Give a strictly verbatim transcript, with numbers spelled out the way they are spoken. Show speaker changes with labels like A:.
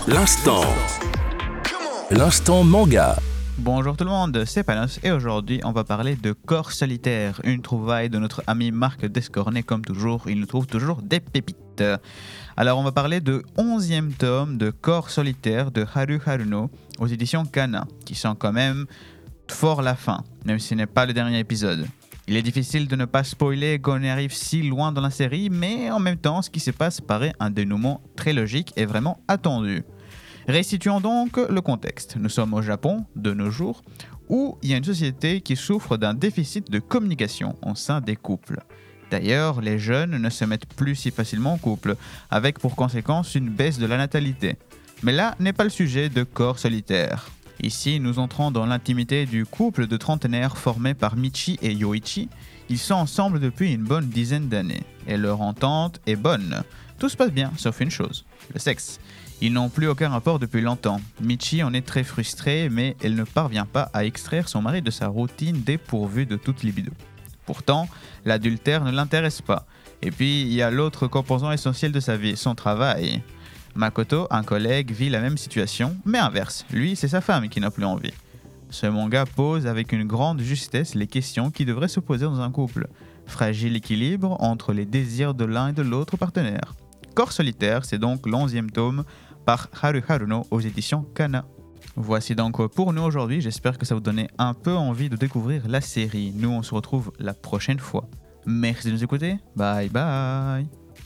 A: L'instant. L'instant manga.
B: Bonjour tout le monde, c'est Panos et aujourd'hui on va parler de Corps solitaire, une trouvaille de notre ami Marc Descornet comme toujours, il nous trouve toujours des pépites. Alors on va parler de onzième tome de Corps solitaire de Haru Haruno aux éditions Kana, qui sent quand même fort la fin, même si ce n'est pas le dernier épisode. Il est difficile de ne pas spoiler qu'on arrive si loin dans la série, mais en même temps ce qui se passe paraît un dénouement très logique et vraiment attendu. Restituons donc le contexte. Nous sommes au Japon, de nos jours, où il y a une société qui souffre d'un déficit de communication au sein des couples. D'ailleurs, les jeunes ne se mettent plus si facilement en couple, avec pour conséquence une baisse de la natalité. Mais là n'est pas le sujet de Corps solitaire. Ici, nous entrons dans l'intimité du couple de trentenaires formé par Michi et Yoichi. Ils sont ensemble depuis une bonne dizaine d'années, et leur entente est bonne. Tout se passe bien, sauf une chose, le sexe. Ils n'ont plus aucun rapport depuis longtemps. Michi en est très frustrée, mais elle ne parvient pas à extraire son mari de sa routine dépourvue de toute libido. Pourtant, l'adultère ne l'intéresse pas. Et puis, il y a l'autre composant essentiel de sa vie, son travail. Makoto, un collègue, vit la même situation, mais inverse. Lui, c'est sa femme qui n'a plus envie. Ce manga pose avec une grande justesse les questions qui devraient se poser dans un couple. Fragile équilibre entre les désirs de l'un et de l'autre partenaire. Corps solitaire, c'est donc l'onzième tome par Haru Haruno aux éditions Kana. Voici donc pour nous aujourd'hui, j'espère que ça vous donnait un peu envie de découvrir la série. Nous on se retrouve la prochaine fois. Merci de nous écouter, bye bye.